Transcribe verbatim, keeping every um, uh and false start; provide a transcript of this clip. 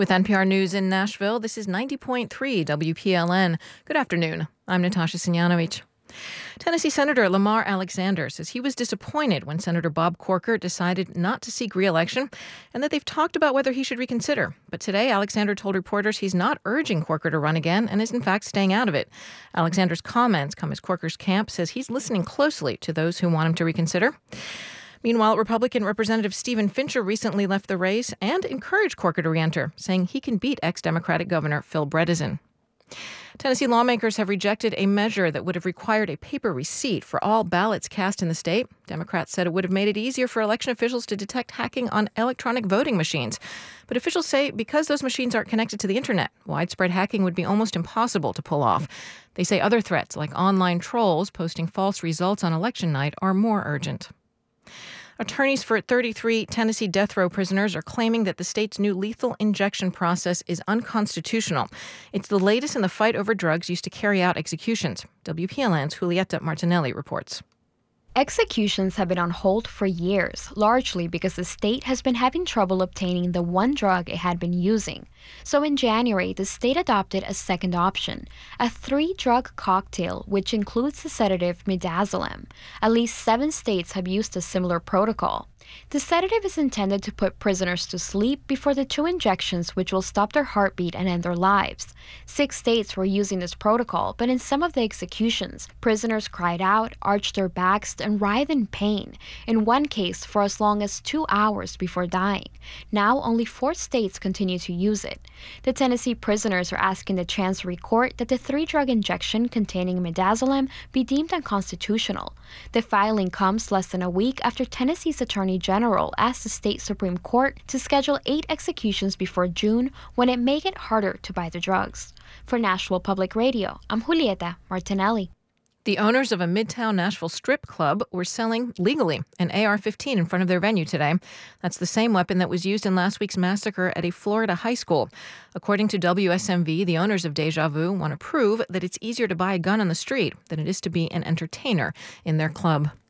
With N P R News in Nashville, this is ninety point three W P L N. Good afternoon. I'm Natasha Simjanovic. Tennessee Senator Lamar Alexander says he was disappointed when Senator Bob Corker decided not to seek re-election and that they've talked about whether he should reconsider. But today, Alexander told reporters he's not urging Corker to run again and is in fact staying out of it. Alexander's comments come as Corker's camp says he's listening closely to those who want him to reconsider. Meanwhile, Republican Representative Stephen Fincher recently left the race and encouraged Corker to re-enter, saying he can beat ex-Democratic Governor Phil Bredesen. Tennessee lawmakers have rejected a measure that would have required a paper receipt for all ballots cast in the state. Democrats said it would have made it easier for election officials to detect hacking on electronic voting machines. But officials say because those machines aren't connected to the internet, widespread hacking would be almost impossible to pull off. They say other threats, like online trolls posting false results on election night, are more urgent. Attorneys for thirty-three Tennessee death row prisoners are claiming that the state's new lethal injection process is unconstitutional. It's the latest in the fight over drugs used to carry out executions. W P L N's Julieta Martinelli reports. Executions have been on hold for years, largely because the state has been having trouble obtaining the one drug it had been using. So in January, the state adopted a second option, a three-drug cocktail which includes the sedative midazolam. At least seven states have used a similar protocol. The sedative is intended to put prisoners to sleep before the two injections, which will stop their heartbeat and end their lives. Six states were using this protocol, but in some of the executions, prisoners cried out, arched their backs, and writhed in pain, in one case for as long as two hours before dying. Now, only four states continue to use it. The Tennessee prisoners are asking the Chancery Court that the three-drug injection containing midazolam be deemed unconstitutional. The filing comes less than a week after Tennessee's Attorney General asked the state Supreme Court to schedule eight executions before June when it may get harder to buy the drugs. For Nashville Public Radio, I'm Julieta Martinelli. The owners of a Midtown Nashville strip club were selling legally an A R fifteen in front of their venue today. That's the same weapon that was used in last week's massacre at a Florida high school. According to W S M V, the owners of Deja Vu want to prove that it's easier to buy a gun on the street than it is to be an entertainer in their club.